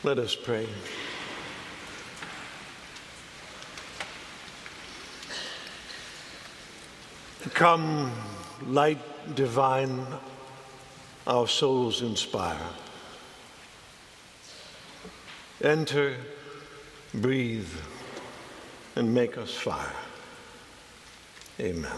Let us pray. Come, light divine, our souls inspire. Enter, breathe, and make us fire. Amen.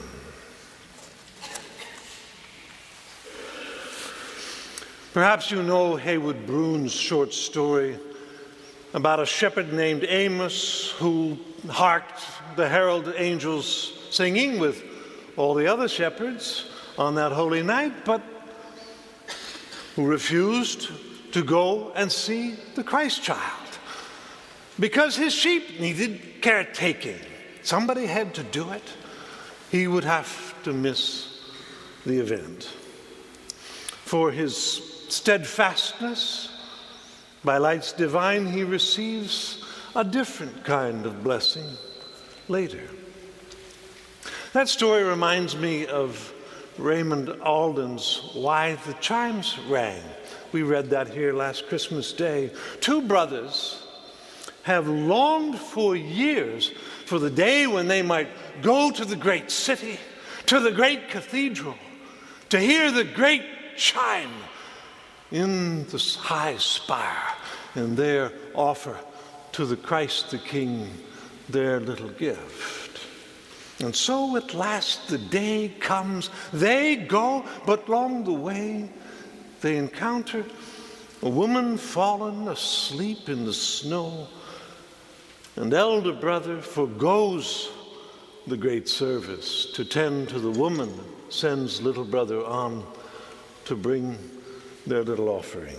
Perhaps you know Heywood Broun's short story about a shepherd named Amos who harked the herald angels singing with all the other shepherds on that holy night, but who refused to go and see the Christ child because his sheep needed caretaking. Somebody had to do it. He would have to miss the event. For his steadfastness, by lights divine, he receives a different kind of blessing later. That story reminds me of Raymond Alden's Why the Chimes Rang. We read that here last Christmas Day. Two brothers have longed for years for the day when they might go to the great city, to the great cathedral, to hear the great chime in the high spire, and there offer to the Christ the King their little gift. And so at last the day comes. They go, but along the way they encounter a woman fallen asleep in the snow, and elder brother forgoes the great service to tend to the woman, sends little brother on to bring their little offering.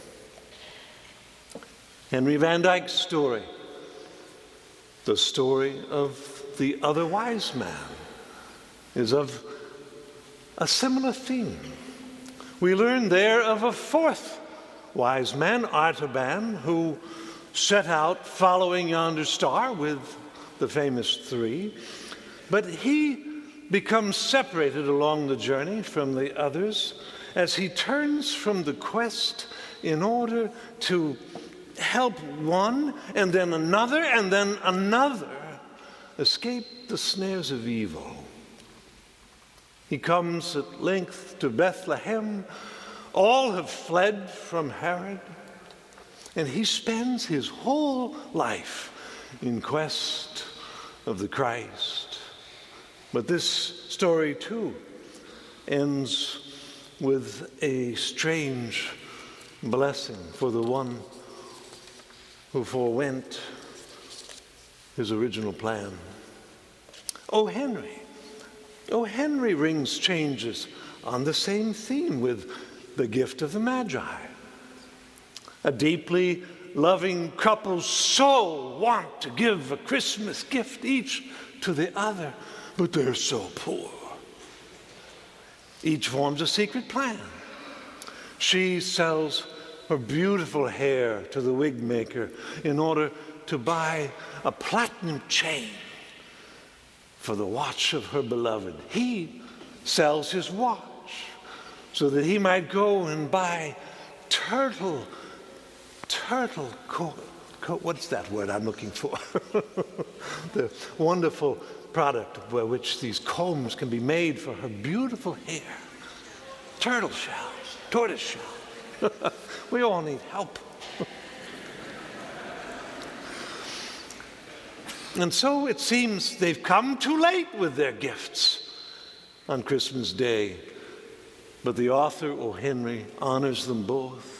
Henry Van Dyke's story, the story of the other wise man, is of a similar theme. We learn there of a fourth wise man, Artaban, who set out following yonder star with the famous three, but he becomes separated along the journey from the others as he turns from the quest in order to help one and then another escape the snares of evil. He comes at length to Bethlehem. All have fled from Herod, and he spends his whole life in quest of the Christ. But this story too ends with a strange blessing for the one who forewent his original plan. O. Henry rings changes on the same theme with the gift of the Magi. A deeply loving couple so want to give a Christmas gift each to the other, but they're so poor. Each forms a secret plan. She sells her beautiful hair to the wig maker in order to buy a platinum chain for the watch of her beloved. He sells his watch so that he might go and buy turtle coat. What's that word I'm looking for? The wonderful product by which these combs can be made for her beautiful hair. Turtle shells, tortoise shell. We all need help. And so it seems they've come too late with their gifts on Christmas Day. But the author, O. Henry, honors them both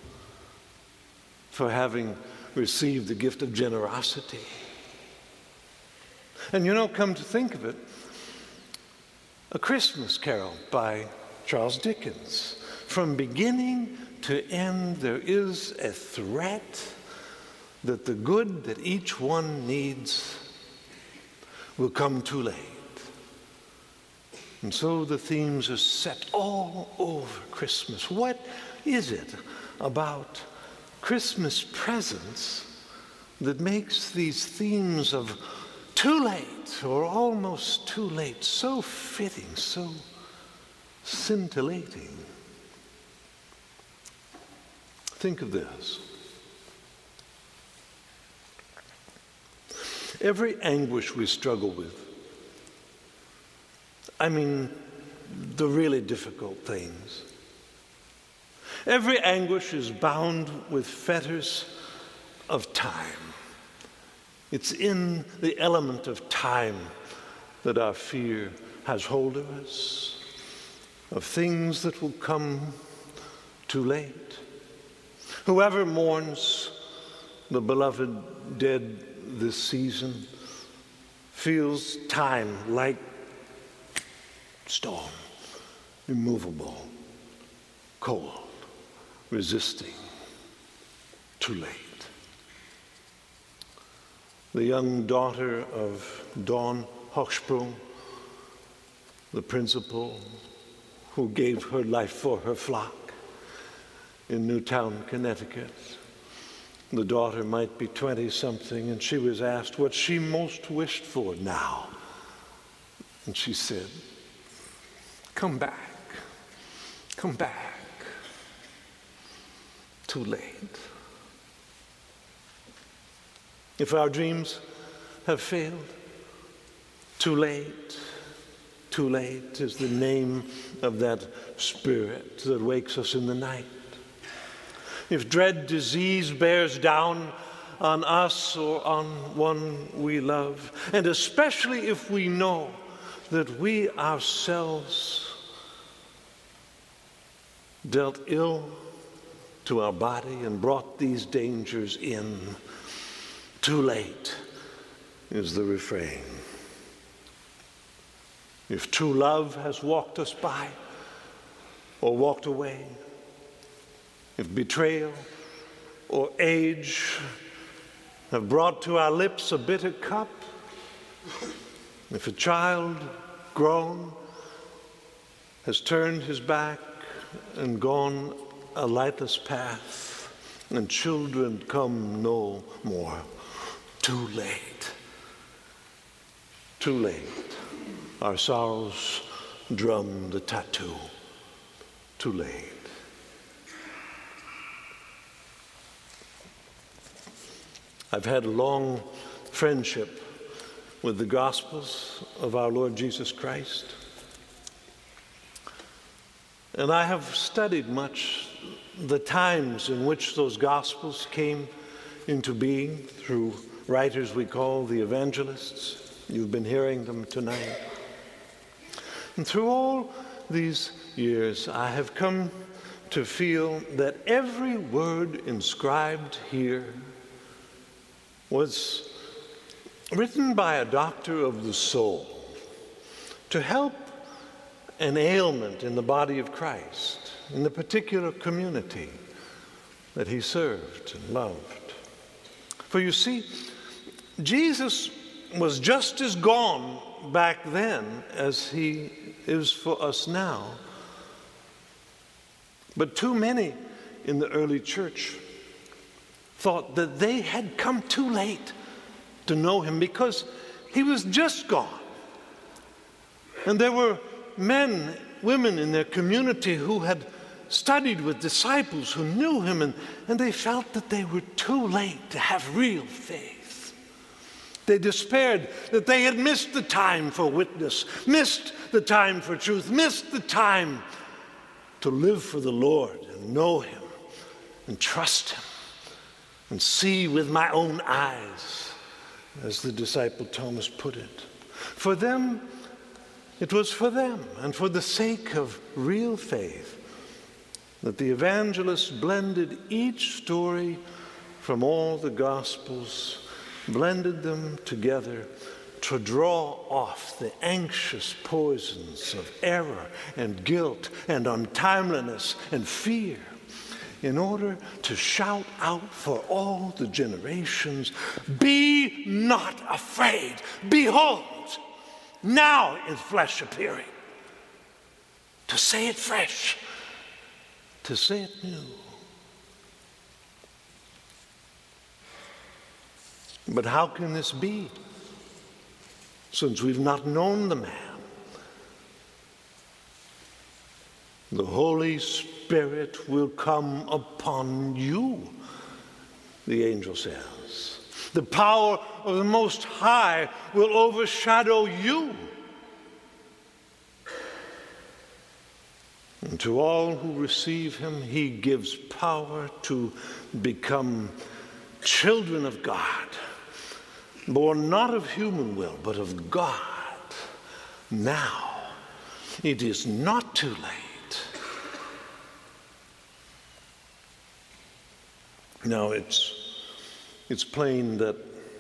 for having received the gift of generosity. And come to think of it, A Christmas Carol by Charles Dickens. From beginning to end, there is a threat that the good that each one needs will come too late. And so the themes are set all over Christmas. What is it about Christmas presents that makes these themes of too late or almost too late so fitting, so scintillating? Think of this. every anguish we struggle with, I mean the really difficult things, every anguish is bound with fetters of time. It's in the element of time that our fear has hold of us, of things that will come too late. Whoever mourns the beloved dead this season feels time like stone, immovable, cold, resisting, too late. The young daughter of Dawn Hochsprung, the principal who gave her life for her flock in Newtown, Connecticut. The daughter might be 20-something, and she was asked what she most wished for now. And she said, come back, come back. Too late. If our dreams have failed, too late is the name of that spirit that wakes us in the night. If dread disease bears down on us or on one we love, and especially if we know that we ourselves dealt ill to our body and brought these dangers in, too late is the refrain. If true love has walked us by or walked away, if betrayal or age have brought to our lips a bitter cup, if a child grown has turned his back and gone a lightless path, and children come no more, too late. Too late. Our sorrows drum the tattoo. Too late. I've had a long friendship with the Gospels of our Lord Jesus Christ. And I have studied much the times in which those Gospels came into being through writers we call the evangelists. You've been hearing them tonight. And through all these years, I have come to feel that every word inscribed here was written by a doctor of the soul to help an ailment in the body of Christ, in the particular community that he served and loved. For you see, Jesus was just as gone back then as he is for us now. But too many in the early church thought that they had come too late to know him because he was just gone. And there were men, women in their community who had studied with disciples who knew him, and they felt that they were too late to have real faith. They despaired that they had missed the time for witness, missed the time for truth, missed the time to live for the Lord and know him and trust him and see with my own eyes, as the disciple Thomas put it. For them, it was for them and for the sake of real faith that the evangelists blended each story from all the Gospels, blended them together to draw off the anxious poisons of error and guilt and untimeliness and fear, in order to shout out for all the generations, "Be not afraid. Behold, now is flesh appearing." To say it fresh, to say it new. But how can this be, since we've not known the man? The Holy Spirit will come upon you, the angel says. The power of the Most High will overshadow you. And to all who receive him, he gives power to become children of God, born not of human will, but of God. Now, it is not too late. Now, it's plain that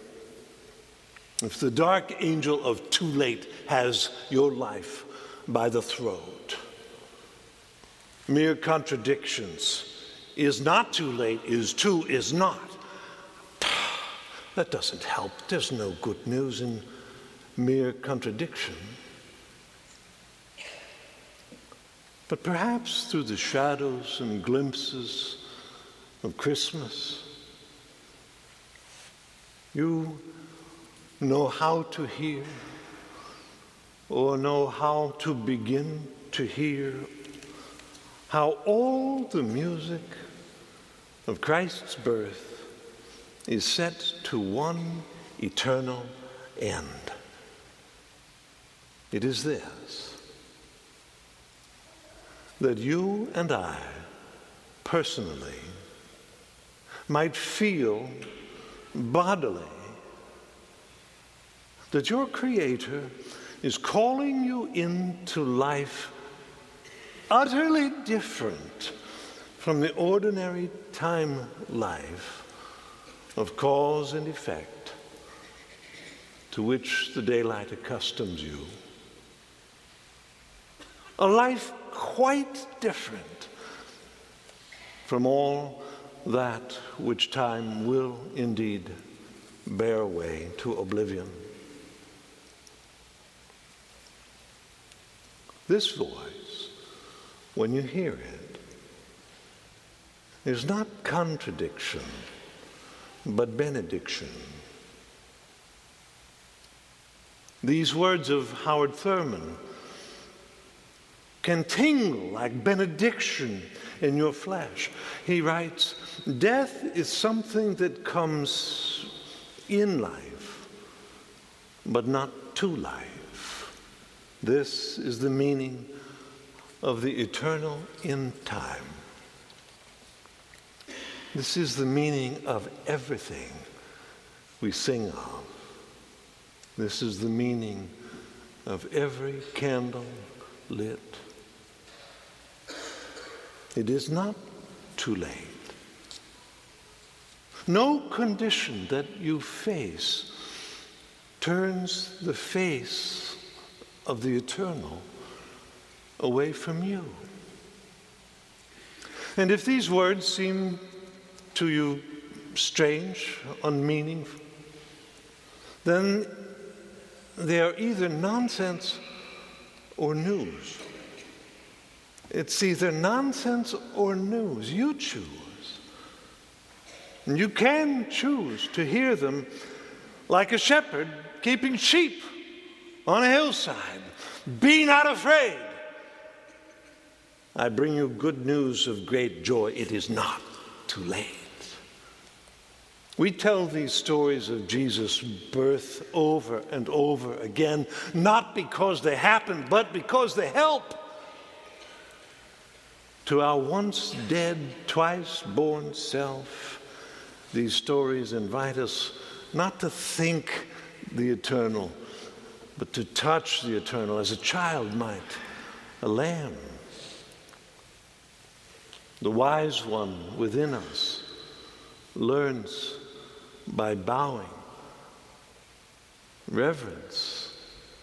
if the dark angel of too late has your life by the throat, mere contradictions, is not too late, is too, is not. That doesn't help. There's no good news in mere contradiction. But perhaps through the shadows and glimpses of Christmas, you know how to hear, or know how to begin to hear, how all the music of Christ's birth is set to one eternal end. It is this, that you and I personally might feel bodily that your Creator is calling you into life utterly different from the ordinary time life of cause and effect to which the daylight accustoms you. A life quite different from all that which time will indeed bear away to oblivion. This voice, when you hear it, is not contradiction, but benediction. These words of Howard Thurman can tingle like benediction in your flesh. He writes, "Death is something that comes in life, but not to life. This is the meaning of the eternal in time. This is the meaning of everything we sing of. This is the meaning of every candle lit. It is not too late. No condition that you face turns the face of the eternal away from you." And if these words seem to you strange, unmeaningful, then they are either nonsense or news. It's either nonsense or news. You choose. And you can choose to hear them like a shepherd keeping sheep on a hillside. Be not afraid. I bring you good news of great joy. It is not too late. We tell these stories of Jesus' birth over and over again, not because they happened, but because they help. To our once dead, twice born self, these stories invite us not to think the eternal, but to touch the eternal as a child might, a lamb. The wise one within us learns by bowing, reverence.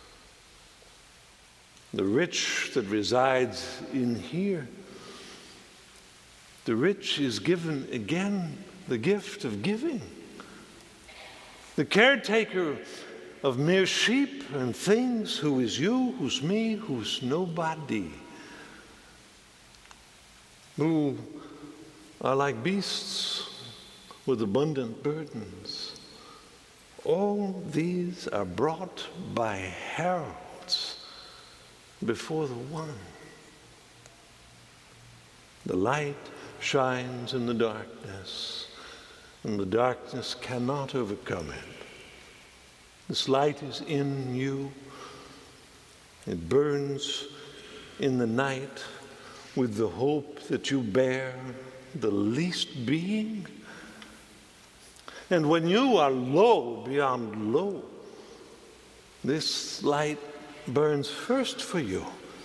The rich that resides in here, the rich is given again the gift of giving. The caretaker of mere sheep and things, who is you, who's me, who's nobody, who are like beasts with abundant burdens. All these are brought by heralds before the one. The light shines in the darkness, and the darkness cannot overcome it. This light is in you. It burns in the night with the hope that you bear the least being. And when you are low beyond low, this light burns first for you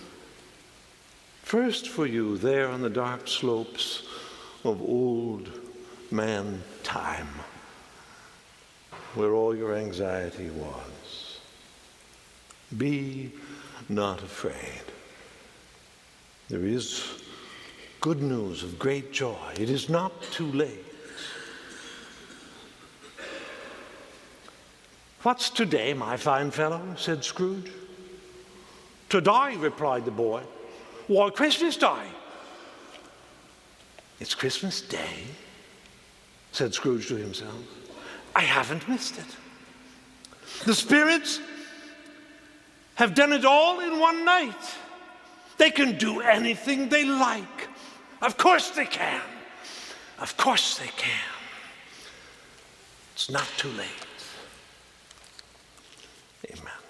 there on the dark slopes of old man time, where all your anxiety was. Be not afraid. There is good news of great joy. It is not too late. "What's today, my fine fellow?" said Scrooge. "Today," replied the boy. "Why, Christmas Day." "It's Christmas Day," said Scrooge to himself. "I haven't missed it. The spirits have done it all in one night. They can do anything they like. Of course they can. Of course they can. It's not too late." Amen.